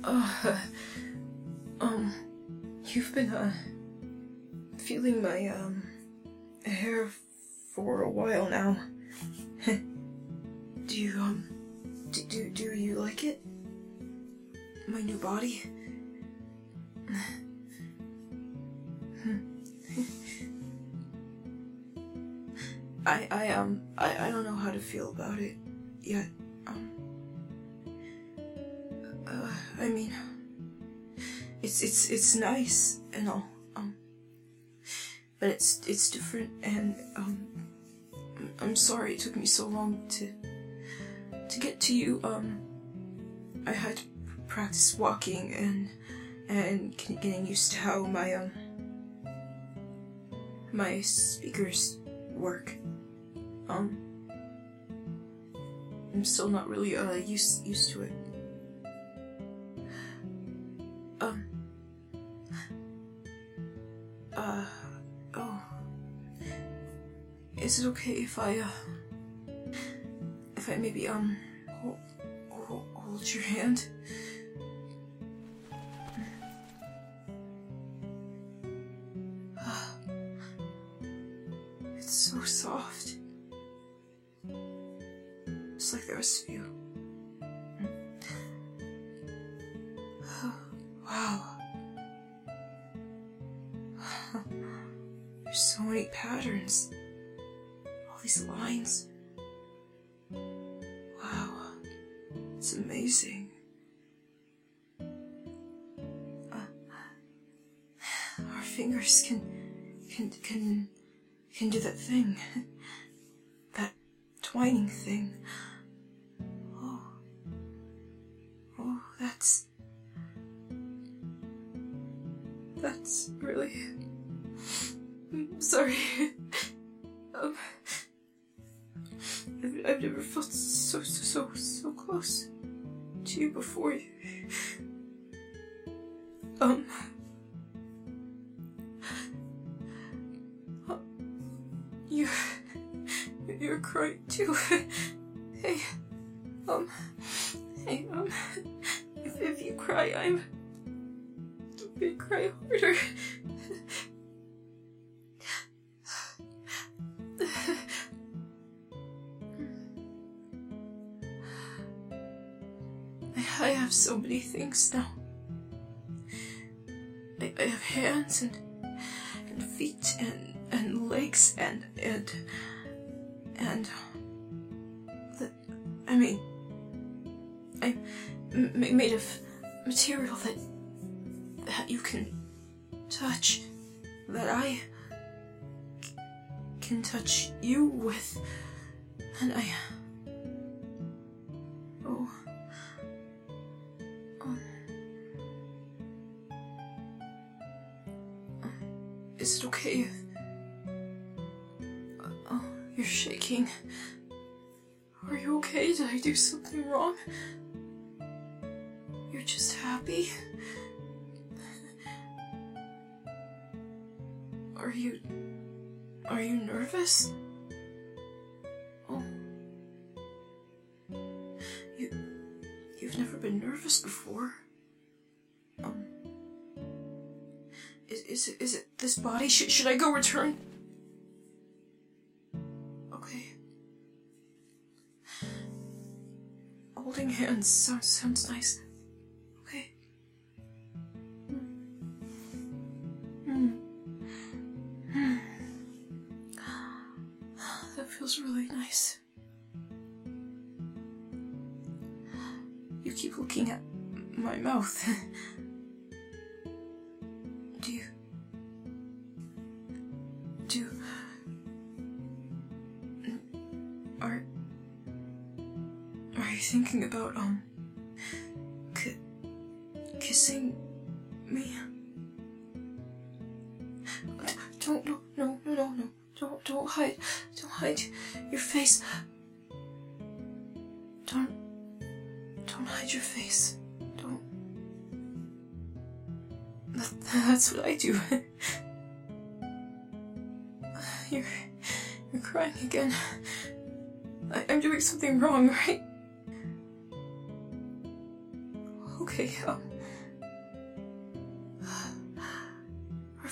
Uh, you've been, feeling my, hair for a while now. Do you, do you like it? My new body? I don't know how to feel about it yet. I mean, it's nice and all, but it's different, and, I'm sorry it took me so long to get to you. I had to practice walking and getting used to how my speakers work. I'm still not really, used to it. Oh. Is it okay if I maybe, hold your hand? It's so soft. Just like the rest of you. Wow. There's so many patterns. All these lines. Wow. It's amazing. Our fingers can do that thing. That twining thing. Oh, that's really... Sorry. I've never felt so close to you before. You're crying too. Hey, if you cry, I'm gonna cry harder. I have so many things now. I have hands and feet and legs and I'm made of material that you can touch, that I can touch you with, and is it okay if... you're shaking. Are you okay? Did I do something wrong? You're just happy? Are you nervous? Oh. You've never been nervous before. Is it this body? Should I go return? Okay. Holding hands sounds nice. Okay. That feels really nice. You keep looking at my mouth. Are you thinking about, kissing me? No, don't hide your face. Don't hide your face. Don't. That's what I do. You're crying again. I'm doing something wrong, right? Okay,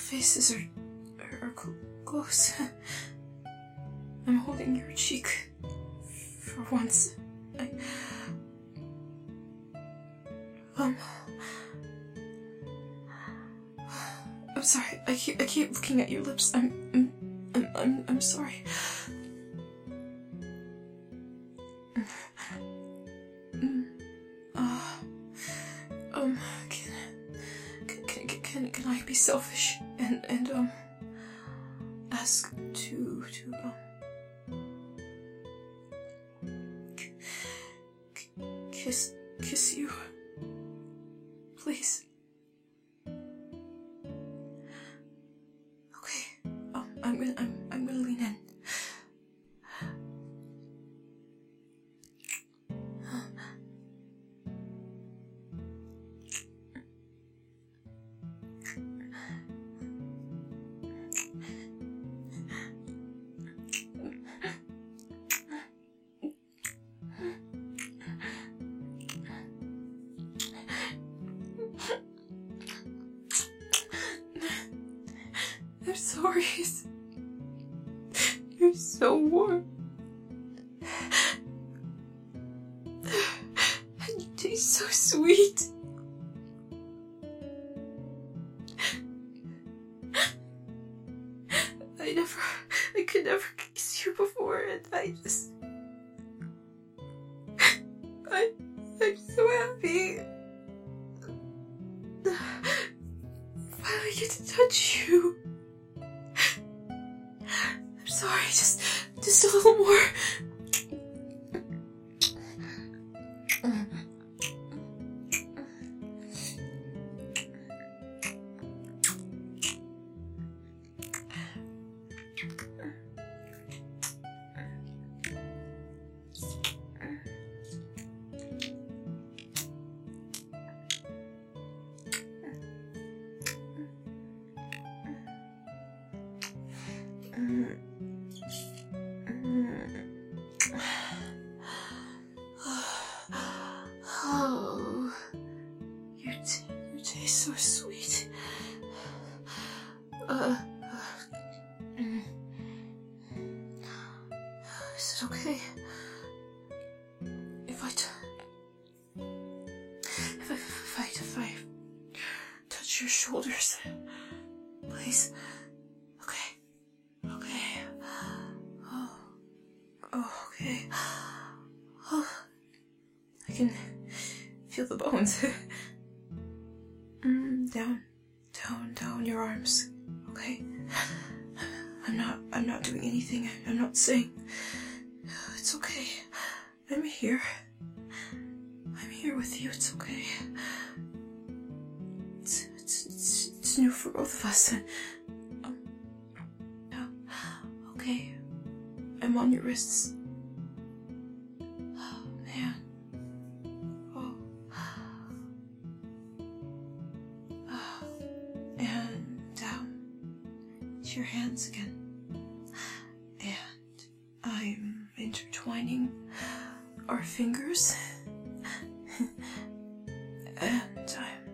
faces are close. I'm holding your cheek for once. I'm sorry. I keep looking at your lips. I'm sorry. Can I be selfish and ask to kiss you, please? Okay. I'm gonna lean in. I'm sorry. You're so warm. And you taste so sweet. I could never kiss you before, and I'm so happy. Finally get to touch you. I'm sorry, just a little more. Oh, you taste so sweet. Is it okay if I touch your shoulders, please? Okay. Okay. Oh, I can feel the bones. Down your arms. Okay. I'm not doing anything. I'm not saying. It's okay. I'm here. I'm here with you. It's okay. It's new for both of us. Okay. I'm on your wrists. Oh, man. Oh. And down to your hands again. And I'm intertwining our fingers. And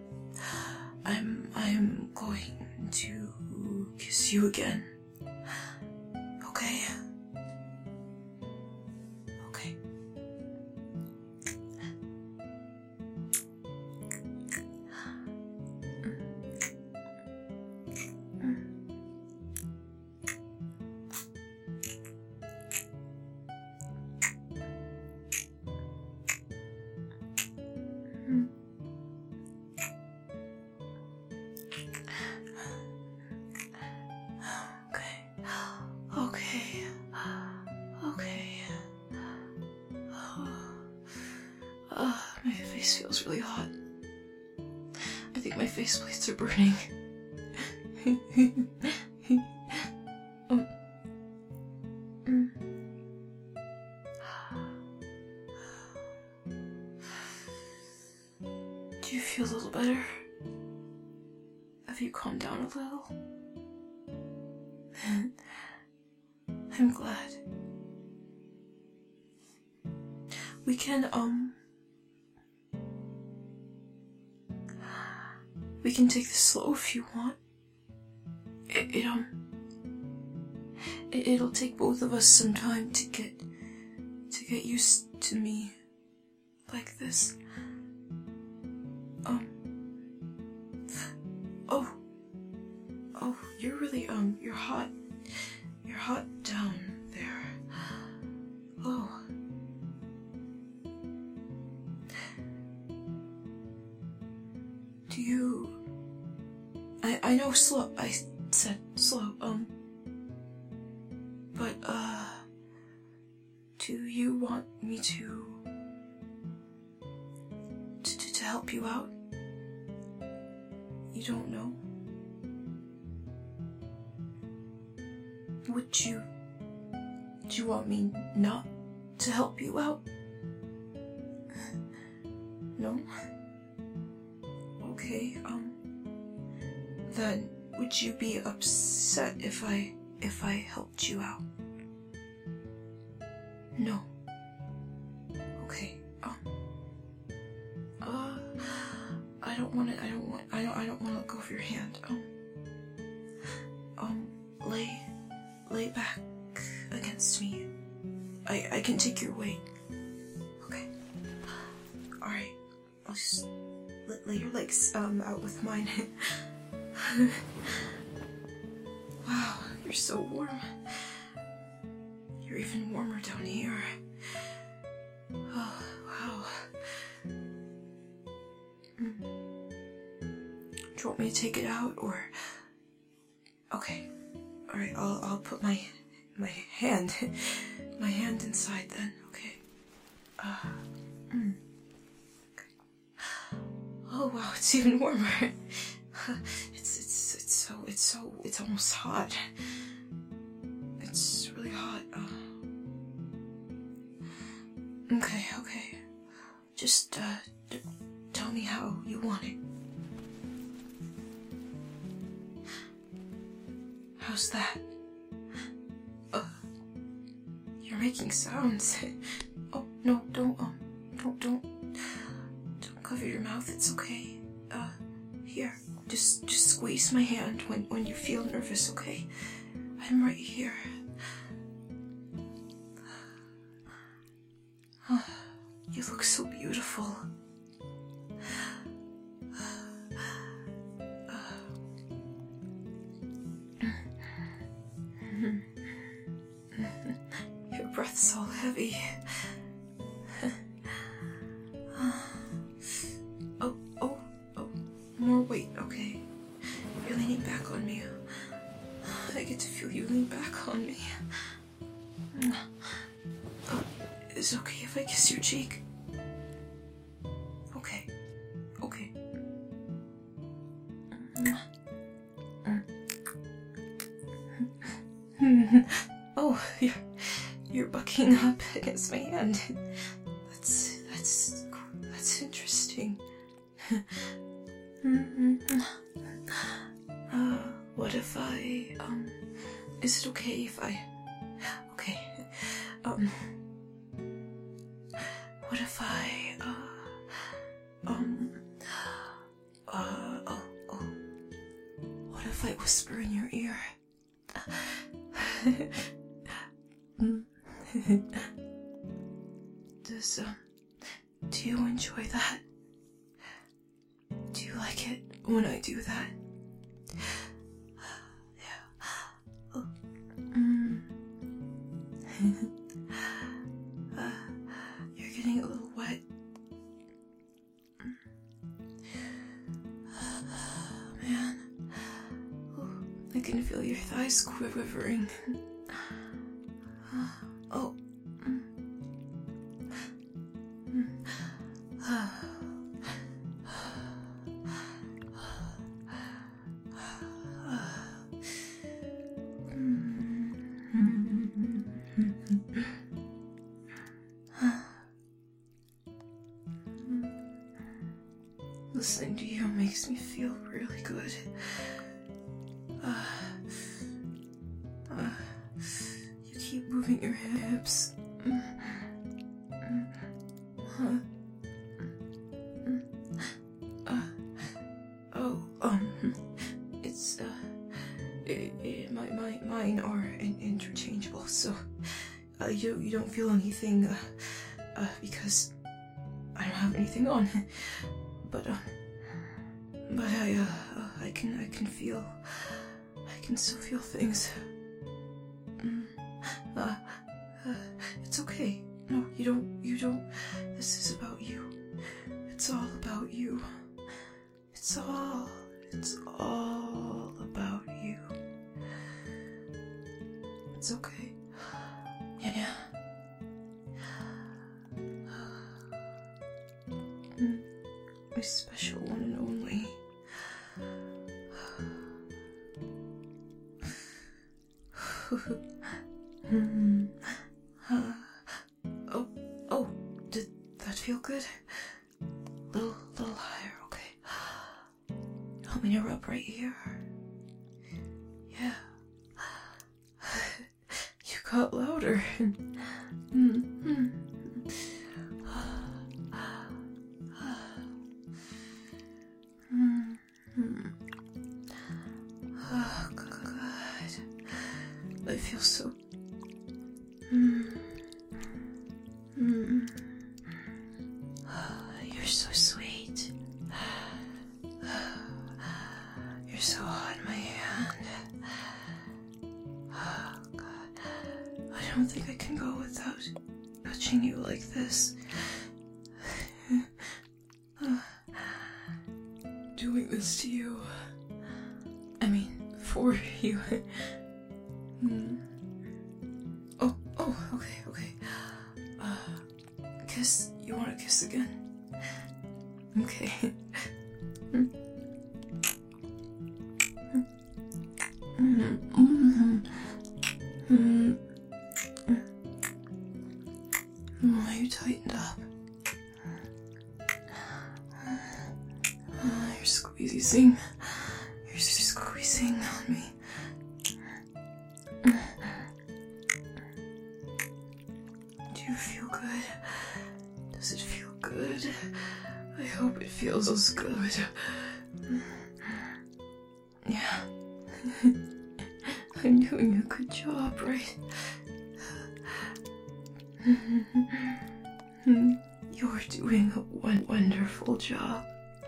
I'm going to kiss you again. Okay? Okay. My face feels really hot. I think my face plates are burning. Do you feel a little better? Have you calmed down a little? I'm glad. We can take this slow if you want. it'll take both of us some time to get used to me like this. Oh, you're really, you're hot. You're hot down there. Oh. Do you... I know slow, I said slow, but, do you want me to help you out? You don't know? Do you want me not to help you out? No? Okay, then would you be upset if I helped you out? No. Okay, I don't want to let go of your hand. Lay back against me. I can take your weight. Okay. Alright. I'll just lay your legs, out with mine. Wow, you're so warm. You're even warmer down here. Oh, wow. Do you want me to take it out, or... Okay. Alright, I'll put my hand inside then, okay? Okay. Oh wow, it's even warmer. It's almost hot. It's really hot. Okay. Just, tell me how you want it. How's that? You're making sounds. Oh, no, don't cover your mouth, it's okay. Here, just squeeze my hand when you feel nervous, okay? I'm right here. You look so beautiful. Your breath's all heavy. Oh, more weight, okay. You're leaning back on me. I get to feel you lean back on me. Is it okay if I kiss your cheek? Okay. Oh, you're bucking up against my hand. That's interesting. What if I, is it okay if I, okay, what if I, what if I whisper in your ear? Do you enjoy that? Do you like it when I do that? Yeah. Oh. You're getting a little wet. Man. Oh, I can feel your thighs quivering. Oh. Listening to you makes me feel really good. You keep moving your hips. mine are interchangeable, so you don't feel anything because I don't have anything on. But I can feel, I can still feel things. It's okay. No, you don't. This is about you. It's all about you. It's all about you. It's okay. Yeah. My special one and only. Oh, did that feel good? Little higher, okay. Want me to rub right here? Yeah. You got louder. Oh, God. I feel so... You're so sweet. You're so hot in my hand. Oh, God. I don't think I can go without touching you like this. Doing this to you. I mean, for you. Oh, okay. Kiss? You want to kiss again? Okay. You tightened up. You're squeezing. You're squeezing on me. Do you feel good? Does it feel good? I hope it feels as good. Yeah. I'm doing a good job, right? You're doing a wonderful job.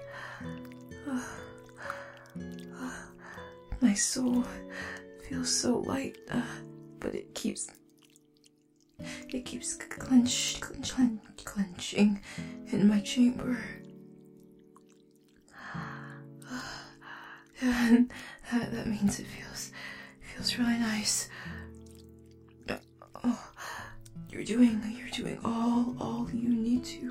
My soul feels so light, but it keeps clenching in my chamber. And that means it feels really nice. Oh, you're doing all you need to.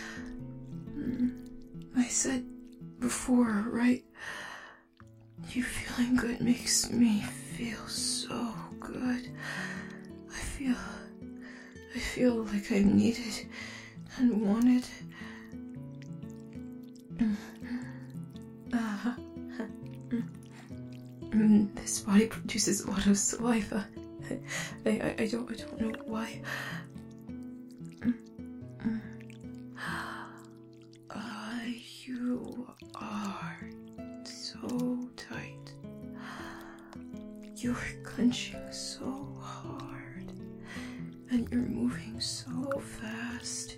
I said before, right? You feeling good makes me feel so good. I feel like I'm needed and wanted. This body produces a lot of saliva. I don't know why. You are so tight. You're clenching so hard, and you're moving so fast.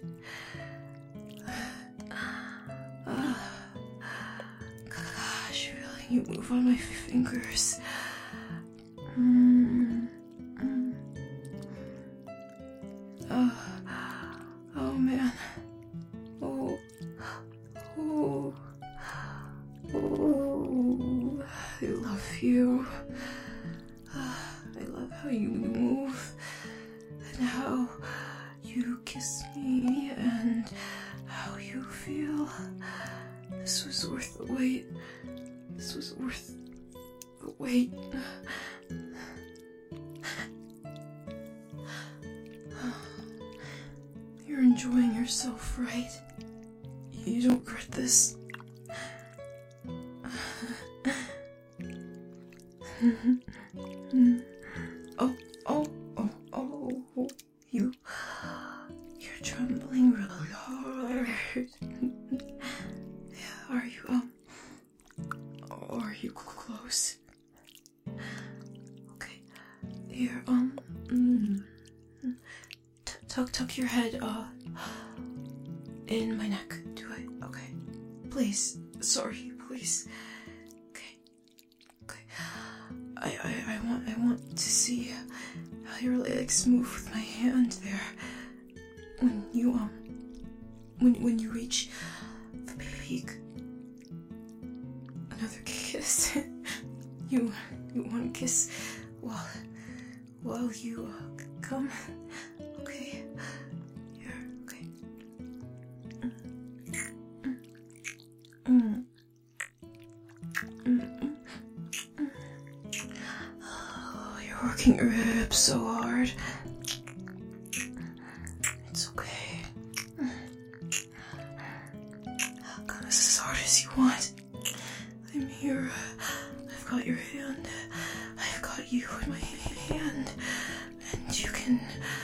Gosh, feeling you move on my fingers. Oh man. Oh, I love you. I love how you move and how you kiss me and how you feel. This was worth the wait. This was worth the wait. You're enjoying yourself, right? You don't regret this. You're trembling really hard. Are you close? Okay, poke your head, in my neck, do I? Okay. Please. Sorry, please. Okay. Okay. I want to see how your legs move with my hand there. When you, when you reach the peak. Another kiss. You want to kiss while you, come? Okay. Here, okay. Oh, you're working your hips so hard. It's okay. Come as hard as you want. I'm here. I've got your hand. I've got you in my hand. And you can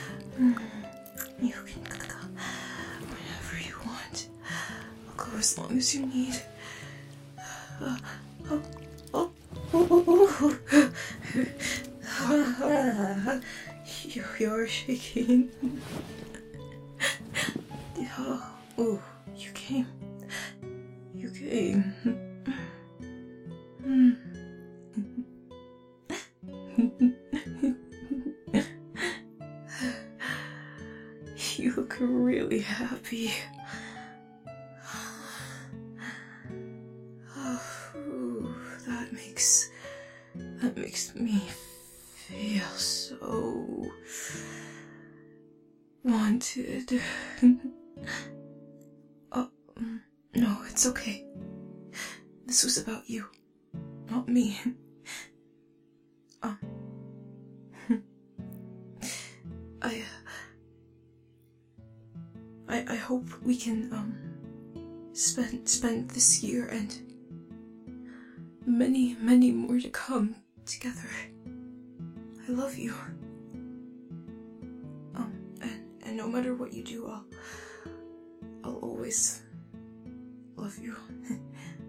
go whenever you want. I'll go as long as you need. You're shaking. Oh, you came. You came. You look really happy. Oh, that makes me feel so wanted. No, it's okay. This was about you, not me. I hope we can, spend this year and many, many more to come together. I love you. And no matter what you do, I'll always love you.